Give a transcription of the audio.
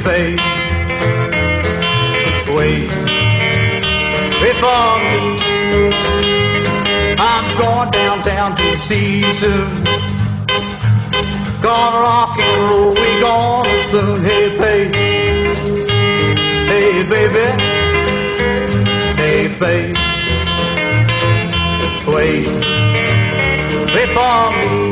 babe, wait for me. I'm going downtown to see you soon. Gonna rock and roll, we gonna spoon. Hey babe, hey baby, hey babe, wait for me.